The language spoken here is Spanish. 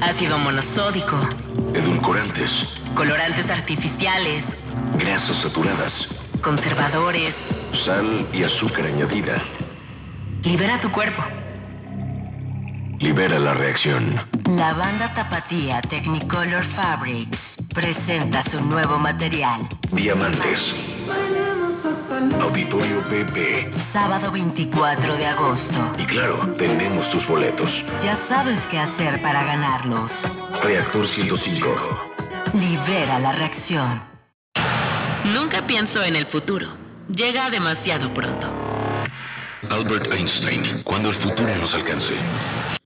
ácido monosódico, edulcorantes, colorantes artificiales, grasas saturadas, conservadores. sal y azúcar añadida. Libera tu cuerpo. Libera la reacción. La banda tapatía Technicolor Fabrics presenta su nuevo material. Diamantes. Auditorio PP. Sábado 24 de agosto. Y claro, tenemos tus boletos. Ya sabes qué hacer para ganarlos. Reactor 105. Libera la reacción. Nunca pienso en el futuro. Llega demasiado pronto. Albert Einstein. Cuando el futuro nos alcance.